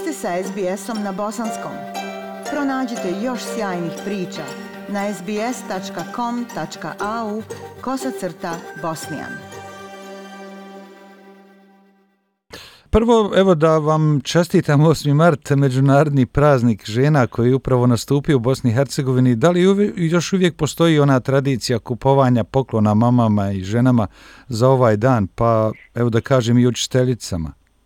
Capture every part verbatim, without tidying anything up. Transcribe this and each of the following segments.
ste sa es be esom na bosanskom. Pronađite još sjajnih priča na es be es tačka com tačka a u kosacrta bosnijan. Prvo, evo da vam čestitam osmi mart, međunarodni praznik žena koji je upravo nastupio u Bosni i Hercegovini. Da li uvi, još uvijek postoji ona tradicija kupovanja poklona mamama i ženama za ovaj dan, pa evo da kažem i učiteljicama?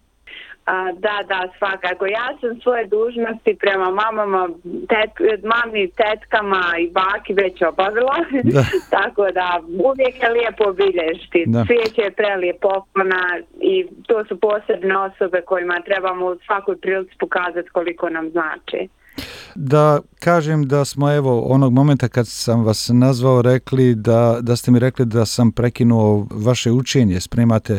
A, da, da, svakako. Ja sam svoje dužnosti prema mamama, tet, mami, tetkama i baki već obavila. Da. Tako da uvijek je lijepo obilježiti. Svijet je prelijep poklona i to su posebne osobe kojima trebamo u svakoj prilici pokazati koliko nam znači. Da kažem da smo evo onog momenta kad sam vas nazvao rekli da, da ste mi rekli da sam prekinuo vaše učenje, spremate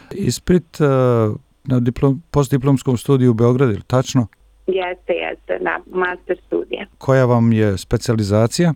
ispit uh, na diplom, postdiplomskom studiju u Beogradu, ili tačno? Jeste, jeste, na master studija. Koja vam je specijalizacija?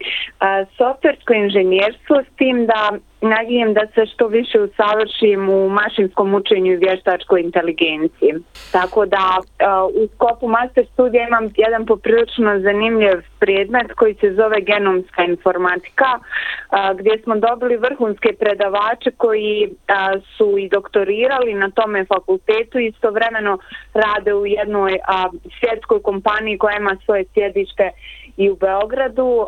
Softversko inženjerstvo, s tim da nagijem da se što više usavršim u mašinskom učenju i vještačkoj inteligenciji. Tako da u sklopu master studija imam jedan poprilično zanimljiv predmet koji se zove genomska informatika, gdje smo dobili vrhunske predavače koji su i doktorirali na tome fakultetu i istovremeno rade u jednoj svjetskoj kompaniji koja ima svoje sjedište i u Beogradu.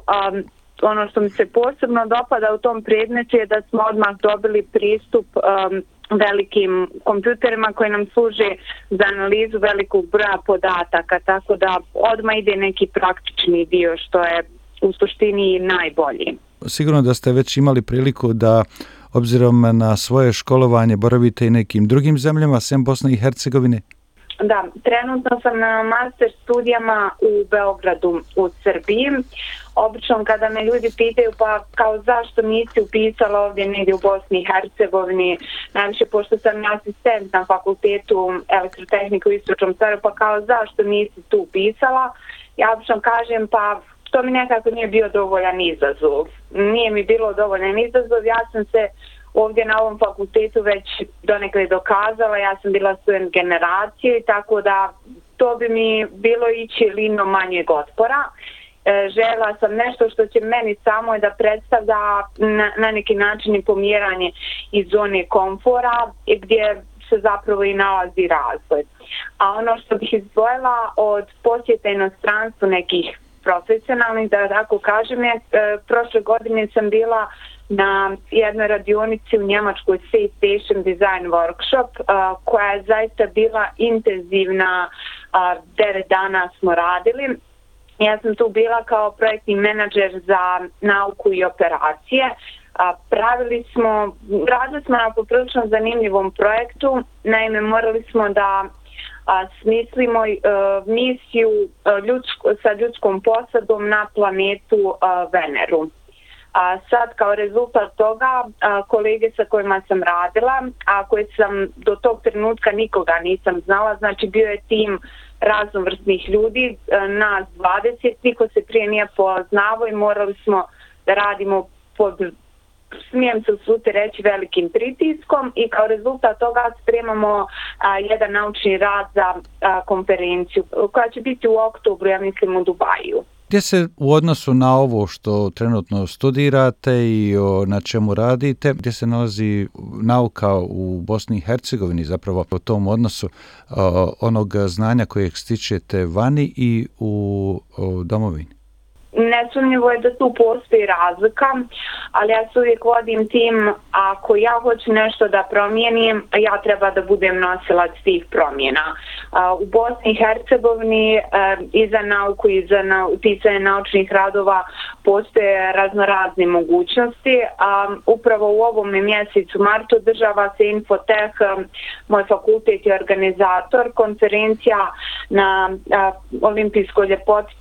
Ono što mi se posebno dopada u tom predmetu je da smo odmah dobili pristup um, velikim kompjuterima koji nam služe za analizu velikog broja podataka, tako da odmah ide neki praktični dio što je u suštini najbolji. Sigurno da ste već imali priliku da, obzirom na svoje školovanje, boravite i nekim drugim zemljama, sem Bosne i Hercegovine? Da, trenutno sam na master studijama u Beogradu, u Srbiji. Obično kada me ljudi pitaju pa kao zašto nisi upisala ovdje negdje u Bosni i Hercegovini, najviše pošto sam asistent na fakultetu elektrotehnike u Istočnom Sarajevu, pa kao zašto nisi tu upisala, ja obično kažem pa to mi nekako nije bio dovoljan izazov. Nije mi bilo dovoljan izazov, ja sam se ovdje na ovom fakultetu već donekle dokazala, ja sam bila student generacije, tako da to bi mi bilo ići linom manjeg otpora. E, žela sam nešto što će meni samo da predstavlja na, na neki način i pomjeranje iz zone komfora gdje se zapravo i nalazi razvoj. A ono što bih izdvojila od posjeta inostranstvu nekih profesionalnih, da tako kažem, je, e, prošle godine sam bila na jednoj radionici u Njemačkoj Safe Station Design Workshop, uh, koja je zaista bila intenzivna, uh, devet dana smo radili. Ja sam tu bila kao projektni menadžer za nauku i operacije. Uh, pravili smo, radili smo na poprilično zanimljivom projektu, naime morali smo da uh, smislimo uh, misiju uh, ljudsko, sa ljudskom posadom na planetu uh, Veneru. A sad kao rezultat toga a, kolege sa kojima sam radila, a koje sam do tog trenutka nikoga nisam znala, znači bio je tim raznovrsnih ljudi, a, nas dvadeset, niko se prije nije poznavao i morali smo da radimo pod, smijem se usuti reći, velikim pritiskom i kao rezultat toga spremamo a, jedan naučni rad za a, konferenciju koja će biti u oktobru, ja mislim u Dubaju. Gdje se u odnosu na ovo što trenutno studirate i o, na čemu radite, gdje se nalazi nauka u Bosni i Hercegovini, zapravo o tom odnosu o, onog znanja kojeg stičete vani i u o, domovini? Nesumnjivo je da tu postoji razlika, ali ja se uvijek vodim tim, ako ja hoću nešto da promijenim, ja treba da budem nosilac tih promjena. U Bosni i Hercegovini i za nauku i za pisanje naučnih radova postoje raznorazne mogućnosti. Upravo u ovom mjesecu martu održava se Infotech, moj fakultet je organizator, konferencija na olimpijskoj ljepoti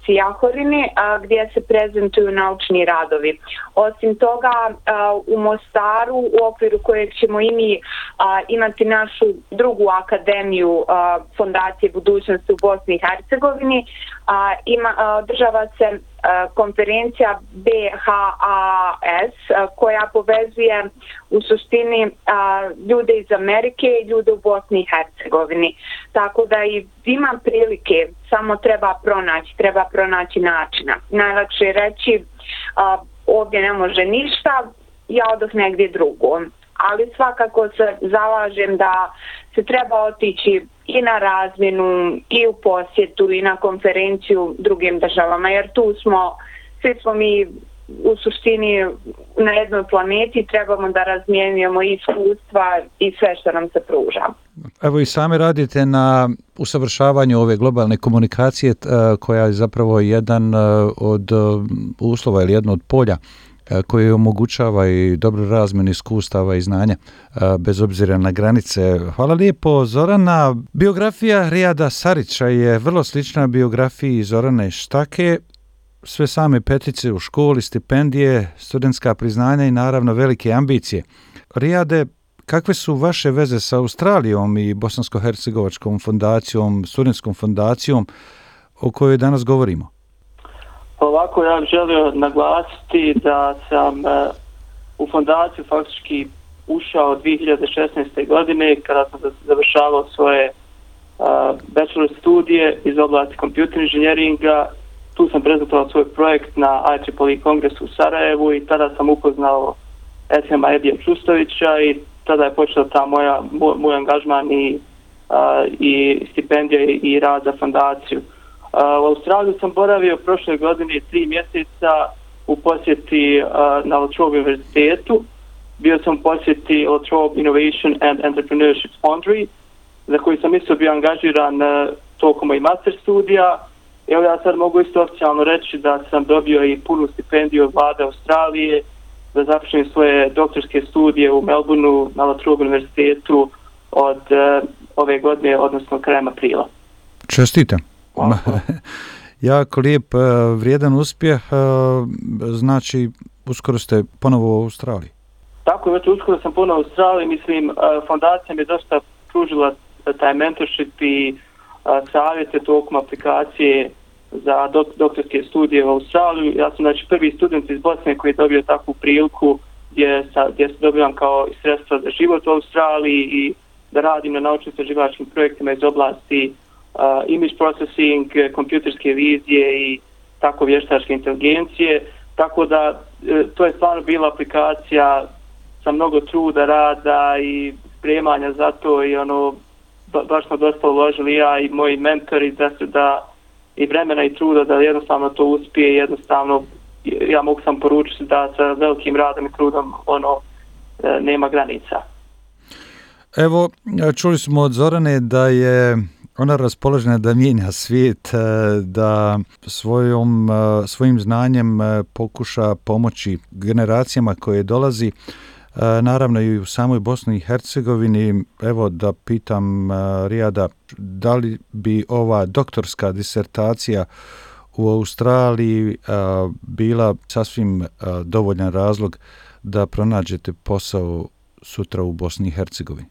Sijahorini gdje se prezentuju naučni radovi. Osim toga, u Mostaru, u okviru kojeg ćemo i mi imati našu drugu akademiju Fondacije budućnosti u Bosni i Hercegovini, ima, održava se konferencija B H A S koja povezuje u suštini ljude iz Amerike i ljude u Bosni i Hercegovini. Tako da i ima prilike, samo treba pronaći, treba pronaći načina. Najlakše je reći ovdje ne može ništa, ja odoh negdje drugo. Ali svakako se zalažem da se treba otići i na razmjenu, i u posjetu, i na konferenciju drugim državama, jer tu smo, svi smo mi u suštini na jednoj planeti, trebamo da razmjenjujemo iskustva i sve što nam se pruža. Evo i sami radite na usavršavanju ove globalne komunikacije koja je zapravo jedan od uslova ili jedno od polja koji omogućava i dobru razmjenu iskustava i znanja bez obzira na granice. Hvala lijepo, Zorana. Biografija Rijada Sarića je vrlo slična biografiji Zorane Štake. Sve same petice u školi, stipendije, studentska priznanja i naravno velike ambicije. Rijade, kakve su vaše veze sa Australijom i Bosansko-hercegovačkom fondacijom, studentskom fondacijom o kojoj danas govorimo? Ovako, ja bih želio naglasiti da sam u fondaciju faktički ušao dvije hiljade šesnaeste. godine kada sam završavao svoje bachelor studije iz oblasti kompjuter inženjeringa. Tu sam prezentovao svoj projekt na I triple E kongresu u Sarajevu i tada sam upoznao Esema Edija Čustovića i tada je počela ta moja, moj, moj angažman i, i stipendija i rad za fondaciju. U Australiji sam boravio prošle godine tri mjeseca u posjeti na La Trobe univerzitetu. Bio sam u posjeti La Trobe Innovation and Entrepreneurship Foundry, za koji sam isto bio angažiran tokom mojih master studija. Evo ja sad mogu isto oficijalno reći da sam dobio i punu stipendiju od vlade Australije da započnem svoje doktorske studije u Melbourneu na La Trobe univerzitetu od ove godine, odnosno krajem aprila. Čestitam. Jako lijep, vrijedan uspjeh, znači uskoro ste ponovo u Australiji. Tako je, već uskoro sam ponovo u Australiji, mislim, fondacija mi je dosta pružila taj mentorship i savjete tokom aplikacije za doktorske studije u Australiju. Ja sam znači prvi student iz Bosne koji je dobio takvu priliku gdje, sa, gdje se dobivam kao sredstva za život u Australiji i da radim na naučno-istraživačkim projektima iz oblasti Uh, image processing, kompjuterske vizije i tako vještačke inteligencije, tako da e, to je stvarno bila aplikacija sa mnogo truda, rada i spremanja za to i ono ba, baš smo dosta uložili ja i moji mentori da se da i vremena i truda da jednostavno to uspije, jednostavno ja mogu sam poručiti da sa velikim radom i trudom ono e, nema granica. Evo, čuli smo od Zorane da je ona raspoložena da mijenja svijet, da svojom, svojim znanjem pokuša pomoći generacijama koje dolazi, naravno i u samoj Bosni i Hercegovini. Evo da pitam Rijada, da li bi ova doktorska disertacija u Australiji bila sasvim dovoljan razlog da pronađete posao sutra u Bosni i Hercegovini?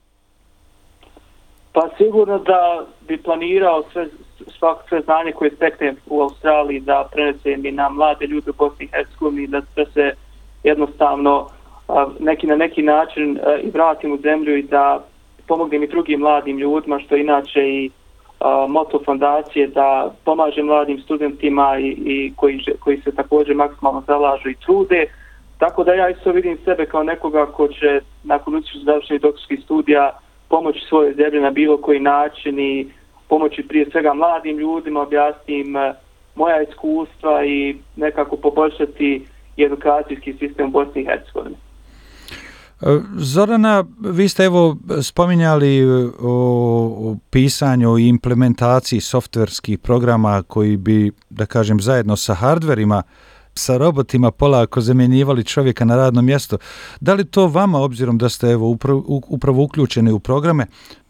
Pa sigurno da bi planirao sve, svako sve znanje koje steknem u Australiji da prenesem i na mlade ljude u Bosni i Hercegovini, da, da se jednostavno neki na neki način i vratim u zemlju i da pomognem i drugim mladim ljudima, što inače i a, moto fondacije, da pomaže mladim studentima i, i koji, koji se također maksimalno zalažu i trude. Tako da ja isto vidim sebe kao nekoga ko će nakon uspješno završenih doktorskih studija pomoći svojoj zemlji na bilo koji način i pomoći prije svega mladim ljudima, objasniti im moja iskustva i nekako poboljšati edukacijski sistem u Bosni i Hercegovini. Zorana, vi ste evo spominjali o pisanju i implementaciji softverskih programa koji bi, da kažem, zajedno sa hardverima, sa robotima polako zamjenjivali čovjeka na radno mjesto. Da li to vama, obzirom da ste evo upravo, upravo uključeni u programe,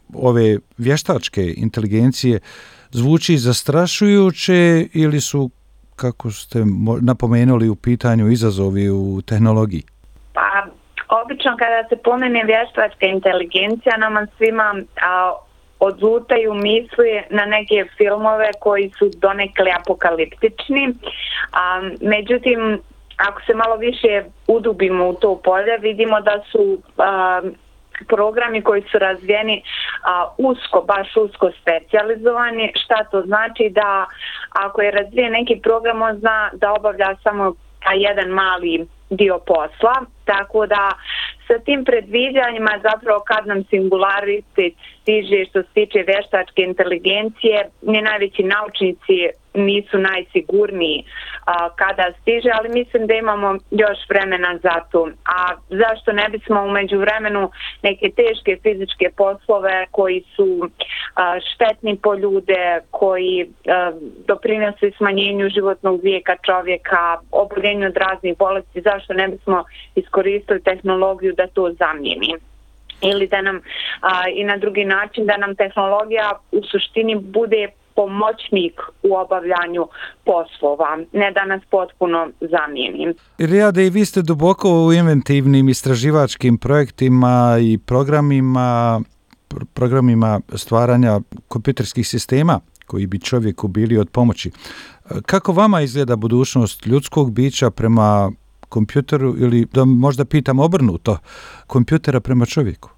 ove vještačke inteligencije zvuči zastrašujuće ili su, kako ste napomenuli, u pitanju izazovi u tehnologiji? Pa, obično kada se pomene vještačka inteligencija, nama svima a, odlutaju misli na neke filmove koji su donekle apokaliptični, a, međutim, ako se malo više udubimo u to polje, vidimo da su a, programi koji su razvijeni a, usko, baš usko specijalizovani. Šta to znači? Da ako je razvijen neki program, on zna da obavlja samo jedan mali dio posla, tako da sa tim predviđanjima zapravo kad nam singularitet stiže što se tiče vještačke inteligencije, ni najveći naučnici nisu najsigurniji a, kada stiže, ali mislim da imamo još vremena za to. A zašto ne bismo u međuvremenu neke teške fizičke poslove koji su a, štetni po ljude, koji a, doprinose smanjenju životnog vijeka čovjeka, oboljenju od raznih bolesti, zašto ne bismo iskoristili tehnologiju da to zamijeni? Ili da nam a, i na drugi način da nam tehnologija u suštini bude pomoćnik u obavljanju poslova, ne da nas potpuno zamijeni. Rijade, i vi ste duboko u inventivnim istraživačkim projektima i programima, programima stvaranja kompjuterskih sistema koji bi čovjeku bili od pomoći. Kako vama izgleda budućnost ljudskog bića prema kompjuteru, ili da možda pitam obrnuto, kompjutera prema čovjeku?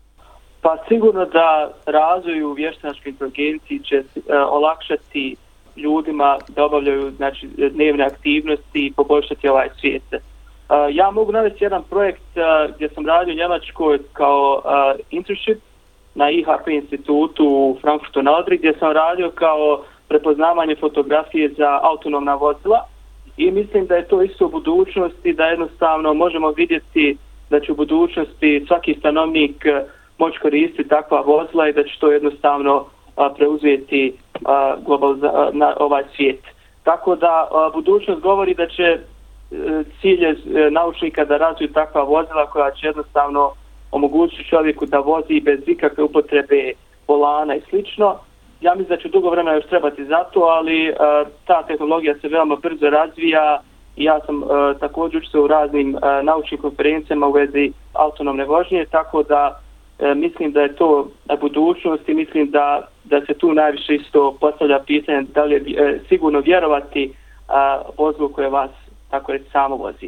Pa sigurno da razvoj u vještačkoj inteligenciji će uh, olakšati ljudima da obavljaju, znači, dnevne aktivnosti i poboljšati ovaj svijet. Uh, ja mogu navesti jedan projekt uh, gdje sam radio u Njemačkoj kao uh, internship na I H P institutu u Frankfurtu na Odri, gdje sam radio kao prepoznavanje fotografije za autonomna vozila, i mislim da je to isto u budućnosti, da jednostavno možemo vidjeti da će u budućnosti svaki stanovnik moći koristiti takva vozila i da će to jednostavno a, preuzeti a, globaliza- na ovaj svijet. Tako da a, budućnost govori da će e, cilj je naučnika da razviju takva vozila koja će jednostavno omogućiti čovjeku da vozi bez ikakve upotrebe volana i slično. Ja mislim da će dugo vremena još trebati za to, ali uh, ta tehnologija se veoma brzo razvija i ja sam uh, također učestvovao u raznim uh, naučnim konferencijama u vezi autonomne vožnje, tako da uh, mislim da je to budućnost i mislim da, da se tu najviše isto postavlja pitanje da li je uh, sigurno vjerovati uh, vozilu koje vas, tako reći, samo vozi.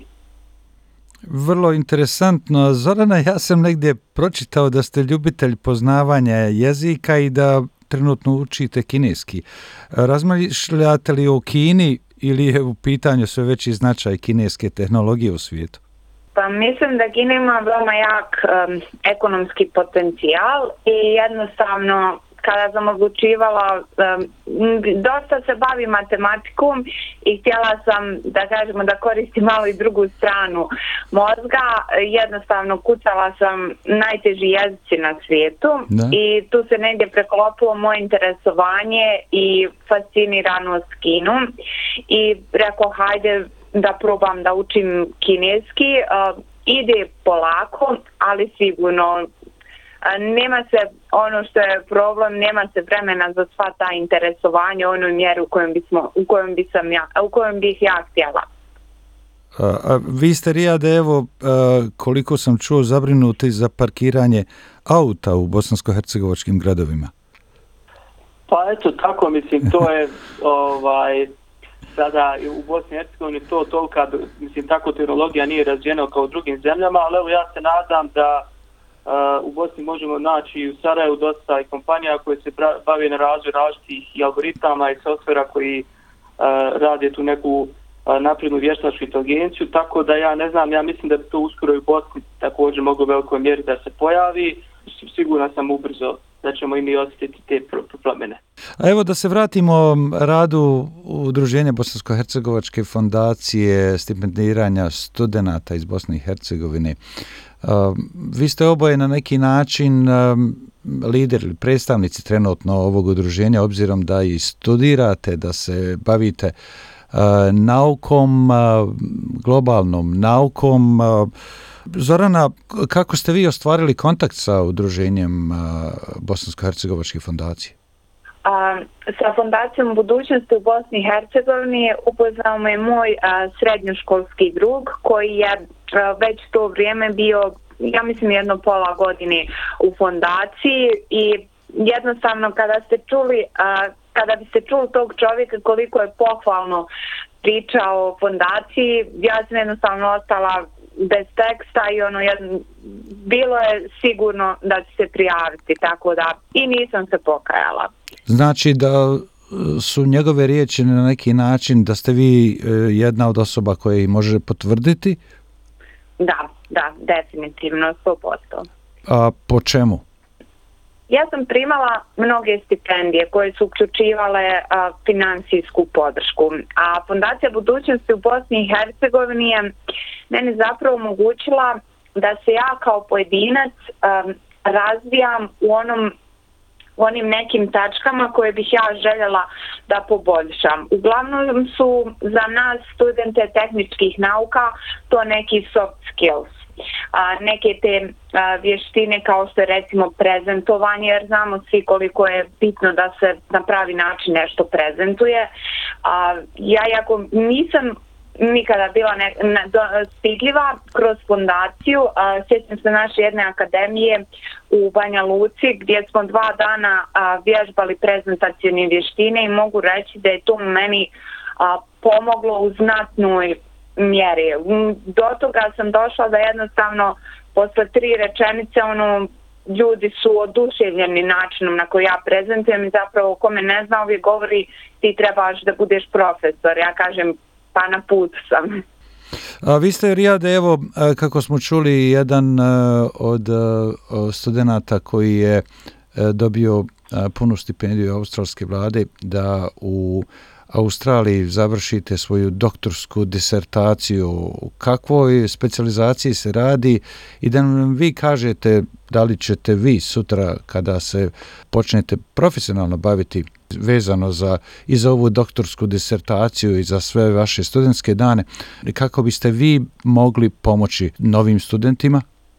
Vrlo interesantno. Zorana, ja sam negdje pročitao da ste ljubitelj poznavanja jezika i da trenutno učite kineski. Razmišljate li o Kini ili je u pitanju sve veći značaj kineske tehnologije u svijetu? Pa mislim da Kina ima veoma jak um, ekonomski potencijal i jednostavno kada sam odlučivala, um, dosta se bavim matematikom i htjela sam da kažemo da koristim malo i drugu stranu mozga. Jednostavno kucala sam najteži jezici na svijetu da. I tu se negdje preklopilo moje interesovanje i fasciniranost Kinom i rekao hajde da probam da učim kineski. Uh, ide polako, ali sigurno. Nema se, ono što je problem, nema se vremena za sva ta interesovanja u onoj mjeri u kojem, bismo, u kojem, bi sam ja, u kojem bih ja htjela. A, a vi ste, Rijade, evo, a, koliko sam čuo, zabrinuti za parkiranje auta u bosansko-hercegovačkim gradovima. Pa eto, tako, mislim, to je ovaj, sada u Bosni i Hercegovini to tolika, mislim, tako tehnologija nije razvijena kao u drugim zemljama, ali evo ja se nadam da Uh, u Bosni možemo naći u Sarajevu dosta i kompanija koje se bave na razvoj različitih i algoritama i softvera koji uh, rade tu neku uh, naprednu vještačku inteligenciju, tako da ja ne znam, ja mislim da bi to uskoro i u Bosni također moglo u velikoj mjeri da se pojavi. Sigurno sam ubrzo da ćemo i mi osjetiti te promjene. A evo da se vratimo radu Udruženja Bosansko-hercegovačke fondacije stipendiranja studenata iz Bosne i Hercegovine. Uh, vi ste oboje na neki način um, lider ili predstavnici trenutno ovog udruženja, obzirom da i studirate, da se bavite uh, naukom, globalnom naukom. Zorana, kako ste vi ostvarili kontakt sa udruženjem Bosansko-hercegovačke fondacije? A, sa Fondacijom budućnosti u Bosni i Hercegovini upoznao me moj a, srednjoškolski drug koji je a, već to vrijeme bio, ja mislim, jedno pola godine u fondaciji i jednostavno kada ste čuli, a, kada biste čuli tog čovjeka koliko je pohvalno pričao o fondaciji, ja sam jednostavno ostala bez teksta i ono, jedno, bilo je sigurno da ću se prijaviti, tako da i nisam se pokajala. Znači da su njegove riječi na neki način da ste vi jedna od osoba koja ih može potvrditi? Da, da, definitivno, sto posto. A po čemu? Ja sam primala mnoge stipendije koje su uključivale a, financijsku podršku, a Fondacija budućnosti u Bosni i Hercegovini je meni zapravo omogućila da se ja kao pojedinac a, razvijam u onom u onim nekim tačkama koje bih ja željela da poboljšam. Uglavnom su za nas studente tehničkih nauka to neki soft skills. A, neke te a, vještine kao što je recimo prezentovanje, jer znamo svi koliko je bitno da se na pravi način nešto prezentuje. A, ja jako nisam nikada bila ne, ne, do, stidljiva kroz fondaciju. A, sjećam se naše jedne akademije u Banja Luci gdje smo dva dana a, vježbali prezentacijne vještine i mogu reći da je to meni a, pomoglo u znatnoj mjeri. Do toga sam došla da jednostavno posle tri rečenice ono, ljudi su oduševljeni načinom na koji ja prezentujem i zapravo ko me ne zna uvijek govori ti trebaš da budeš profesor. Ja kažem pa na putu sam. A vi ste, Rijade, evo, kako smo čuli, jedan od studenata koji je dobio punu stipendiju australske vlade da u Australiji završite svoju doktorsku disertaciju. U kakvoj specijalizaciji se radi i da nam vi kažete da li ćete vi sutra kada se počnete profesionalno baviti vezano za, i za ovu doktorsku disertaciju i za sve vaše studentske dane, kako biste vi mogli pomoći novim studentima?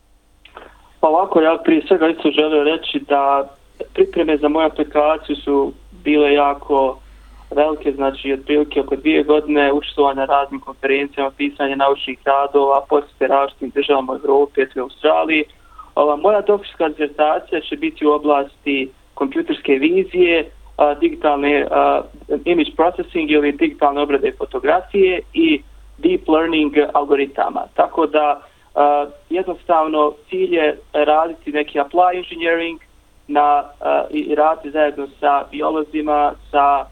Pa ovako, ja prije svega isto želio reći da pripreme za moju aplikaciju su bile jako velike, znači otprilike oko dvije godine učestvovanja na raznim konferencijama, pisanje naučnih radova, posjete različitim državama u Europi i Australiji. Ova, moja doktorska disertacija će biti u oblasti kompjuterske vizije, a, digitalne a, image processing ili digitalne obrade fotografije i deep learning algoritama. Tako da a, jednostavno cilj je raditi neki apply engineering na, a, i raditi zajedno sa biolozima, sa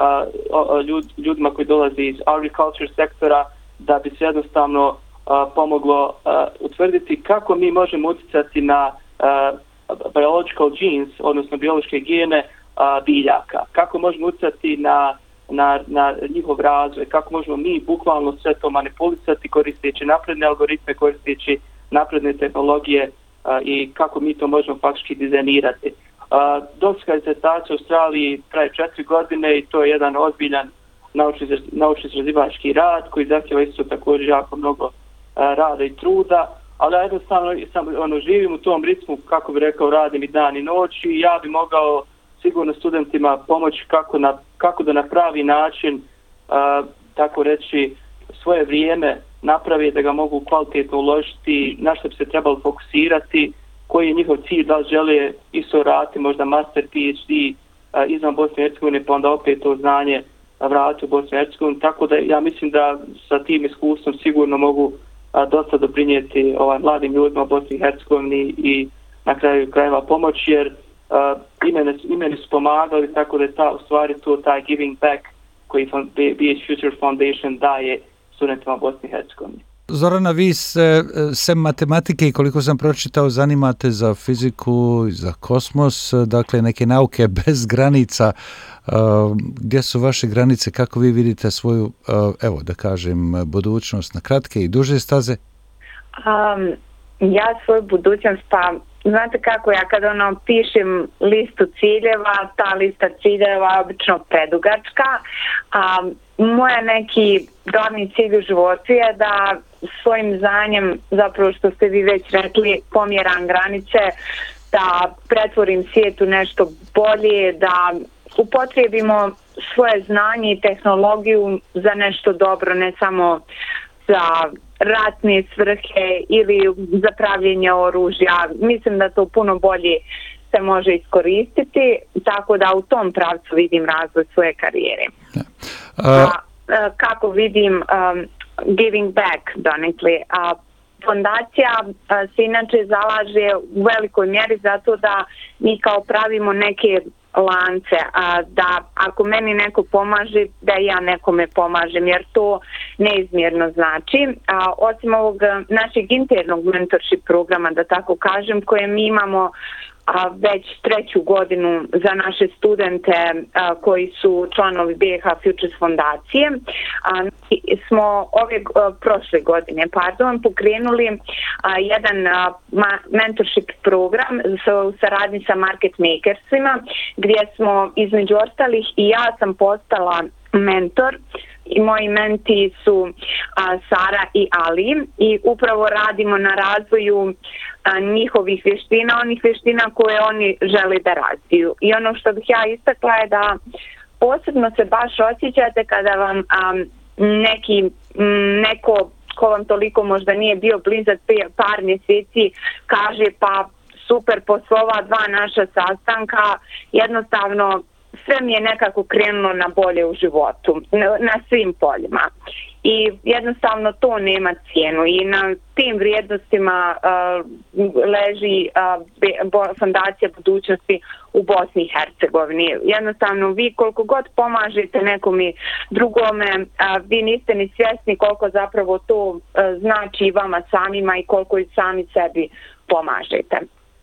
Uh, ljud, ljudima koji dolaze iz agriculture sektora da bi se jednostavno uh, pomoglo uh, utvrditi kako mi možemo utjecati na uh, biological genes, odnosno biološke gene uh, biljaka, kako možemo utjecati na, na, na njihov razvoj, kako možemo mi bukvalno sve to manipulisati koristeći napredne algoritme, koristeći napredne tehnologije uh, i kako mi to možemo faktički dizajnirati. Uh, doktorska disertacija u Australiji traje četiri godine i to je jedan ozbiljan naučno-istraživački rad koji zahtjeva isto također jako mnogo uh, rada i truda, ali ja jednostavno sam, ono, živim u tom ritmu, kako bi rekao, radim i dan i noć i ja bi mogao sigurno studentima pomoći kako, na, kako da na pravi način, uh, tako reći, svoje vrijeme napravi da ga mogu kvalitetno uložiti, na što bi se trebalo fokusirati, koji je njihov cilj, da li žele isto raditi, možda master, P H D uh, izvan Bosne i Hercegovine, pa onda opet to znanje vratiti u Bosnu i Hercegovinu. Tako da ja mislim da sa tim iskustvom sigurno mogu uh, dosta doprinijeti ovaj, mladim ljudima u Bosni i Hercegovini i na kraju krajeva pomoć, jer uh, imeni, imeni su pomagali, tako da je ta, u stvari to taj giving back koji B H Future Foundation daje studentima u Bosni i Hercegovini. Zorana, vi se, sem matematike i koliko sam pročitao, zanimate za fiziku, za kosmos, dakle neke nauke bez granica. Gdje su vaše granice, kako vi vidite svoju, evo da kažem, budućnost na kratke i duže staze? Um, ja svoju budućnost, pa znate kako, ja kad ono pišem listu ciljeva, ta lista ciljeva je obično predugačka, a moja neki glavni cilj u životu je da svojim znanjem, zapravo što ste vi već rekli, pomjeram granice, da pretvorim svijet u nešto bolje, da upotrijebimo svoje znanje i tehnologiju za nešto dobro, ne samo za ratne svrhe ili za pravljenje oružja. Mislim da to puno bolje se može iskoristiti, tako da u tom pravcu vidim razvoj svoje karijere. Ja. Uh... A, kako vidim um, giving back donekle. A fondacija a, se inače zalaže u velikoj mjeri zato da mi kao pravimo neke lance, a, da ako meni neko pomaže, da ja nekome pomažem, jer to neizmjerno znači. A, osim ovog našeg internog mentorship programa, da tako kažem, koje mi imamo a, već treću godinu za naše studente a, koji su članovi B H Futures fondacije, a, smo ove a, prošle godine pardon, pokrenuli a, jedan a, ma, mentorship program sa, u saradnji sa market makersima, gdje smo između ostalih i ja sam postala mentor i moji menti su a, Sara i Ali i upravo radimo na razvoju a, njihovih vještina, onih vještina koje oni žele da razviju. I ono što bih ja istakla je da posebno se baš osjećate kada vam a, neki, m, neko ko vam toliko možda nije bio blizak par mjeseci kaže pa super, posle ova dva naša sastanka jednostavno sve mi je nekako krenulo na bolje u životu, na, na svim poljima. I jednostavno to nema cijenu i na tim vrijednostima uh, leži uh, bo, fondacija budućnosti u Bosni i Hercegovini. Jednostavno vi koliko god pomažete nekome drugome, uh, vi niste ni svjesni koliko zapravo to uh, znači vama samima i koliko i sami sebi pomažete.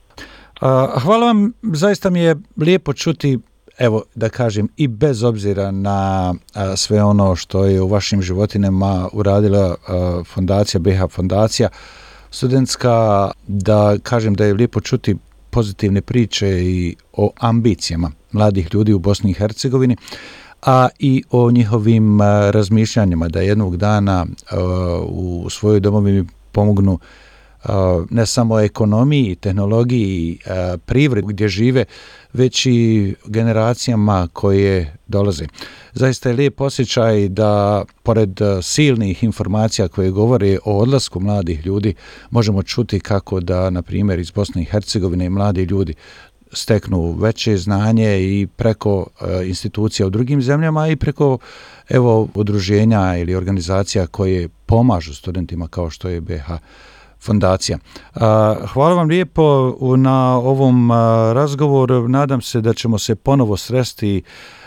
Uh, hvala vam, zaista mi je lijepo čuti, evo da kažem, i bez obzira na a, sve ono što je u vašim životinama uradila a, fondacija, B H fondacija studentska, da kažem da je lijepo čuti pozitivne priče i o ambicijama mladih ljudi u Bosni i Hercegovini, a i o njihovim a, razmišljanjima da jednog dana a, u svojoj domovini pomognu ne samo ekonomiji, tehnologiji, privredi gdje žive, već i generacijama koje dolaze. Zaista je lijep osjećaj da pored silnih informacija koje govore o odlasku mladih ljudi, možemo čuti kako da, na primjer, iz Bosne i Hercegovine mladi ljudi steknu veće znanje i preko institucija u drugim zemljama i preko evo udruženja ili organizacija koje pomažu studentima kao što je B H fondacija. Hvala vam lijepo na ovom razgovoru. Nadam se da ćemo se ponovo sresti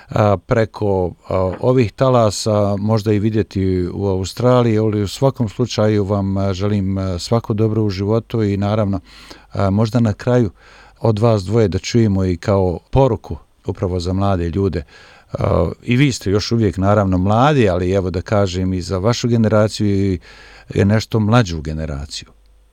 preko ovih talasa, možda i vidjeti u Australiji, ali u svakom slučaju vam želim svako dobro u životu i naravno možda na kraju od vas dvoje da čujemo i kao poruku upravo za mlade ljude. I vi ste još uvijek naravno mladi, ali evo da kažem i za vašu generaciju i nešto mlađu generaciju.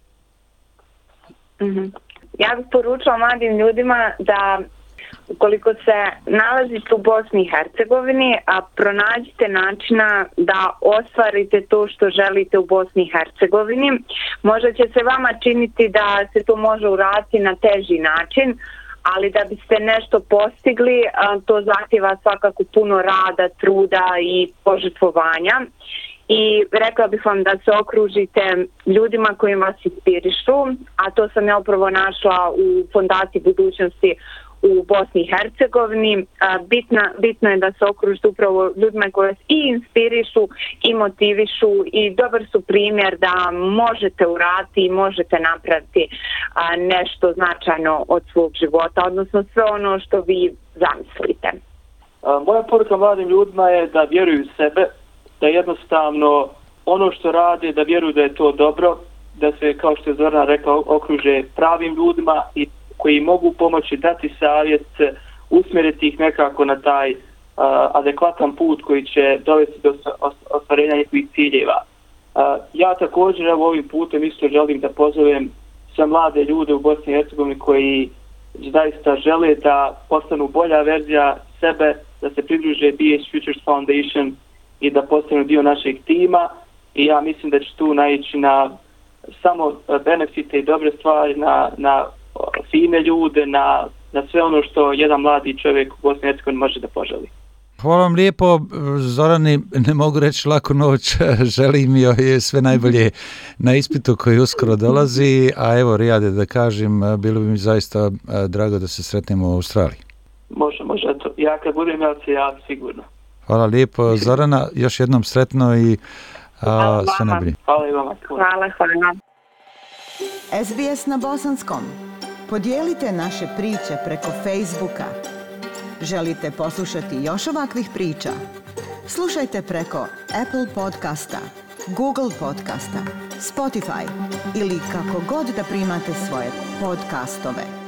Mm-hmm. Ja bih poručila mladim ljudima da ukoliko se nalazite u Bosni i Hercegovini, a pronađite načina da ostvarite to što želite u Bosni i Hercegovini, možda će se vama činiti da se to može uraditi na teži način, ali da biste nešto postigli, to zahtjeva svakako puno rada, truda i požrtvovanja. I rekla bih vam da se okružite ljudima koji vas inspirišu, a to sam ja upravo našla u Fondaciji budućnosti u Bosni i Hercegovini. Bitno, bitno je da se okružite upravo ljudima koji vas i inspirišu i motivišu i dobar su primjer da možete uraditi i možete napraviti nešto značajno od svog života, odnosno sve ono što vi zamislite. Moja poruka mladim ljudima je da vjeruju u sebe, da jednostavno ono što rade, da vjeruju da je to dobro, da se, kao što je Zorana rekla, okruže pravim ljudima i koji mogu pomoći, dati savjet, usmjeriti ih nekako na taj uh, adekvatan put koji će dovesti do ostvarenja njihovih ciljeva. Uh, ja također evo ovim putem isto želim da pozovem sve mlade ljude u Bosni i Hercegovini koji zaista žele da postanu bolja verzija sebe, da se pridruže B H Futures Foundation i da postanu dio našeg tima. I ja mislim da će tu naići na samo benefite i dobre stvari, na, na fine ljude, na, na sve ono što jedan mladi čovjek u Bosni i Hercegovini može da poželi. Hvala vam lijepo, Zorani, ne mogu reći laku noć, želim joj sve najbolje na ispitu koji uskoro dolazi, a evo Rijade da kažem, bilo bi mi zaista drago da se sretnemo u Australiji. Može, može, eto, ja kad budem ja se ja sigurno. Hvala lijepo, Zorana, još jednom sretno i a, sve najbolje. Hvala i vama. Hvala, hvala. S B S na bosanskom. Podijelite naše priče preko Facebooka. Želite poslušati još ovakvih priča? Slušajte preko Apple podcasta, Google podcasta, Spotify ili kako god da primate svoje podcastove.